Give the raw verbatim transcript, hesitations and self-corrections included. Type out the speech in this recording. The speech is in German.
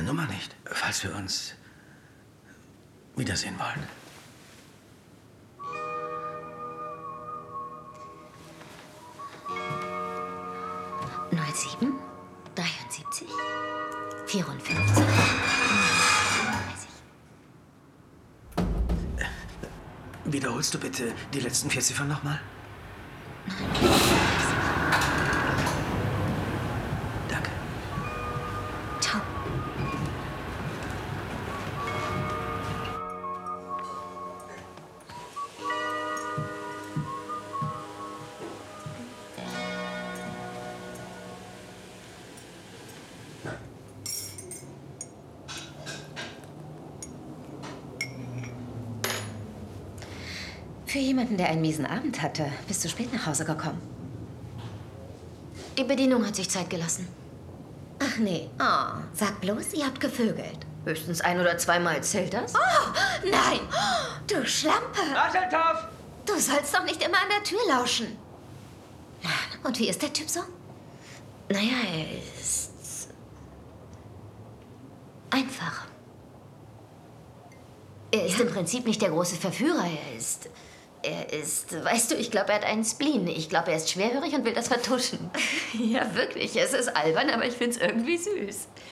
Nummer nicht, falls wir uns wiedersehen wollen. null sieben, dreiundsiebzig, vierundfünfzig, neununddreißig. Wiederholst du bitte die letzten vier Ziffern nochmal? Danke. Ciao. Für jemanden, der einen miesen Abend hatte, bist du spät nach Hause gekommen. Die Bedienung hat sich Zeit gelassen. Ach nee, oh, sag bloß, ihr habt gevögelt. Höchstens ein- oder zweimal. Zählt das? Oh, nein! Du Schlampe! Rascheltopf! Du sollst doch nicht immer an der Tür lauschen. Und wie ist der Typ so? Naja, er ist... einfach. Er ist Ja? im Prinzip nicht der große Verführer. Er ist... Er ist... Weißt du, ich glaube, er hat einen Spleen. Ich glaube, er ist schwerhörig und will das vertuschen. Ja, wirklich. Es ist albern, aber ich find's irgendwie süß.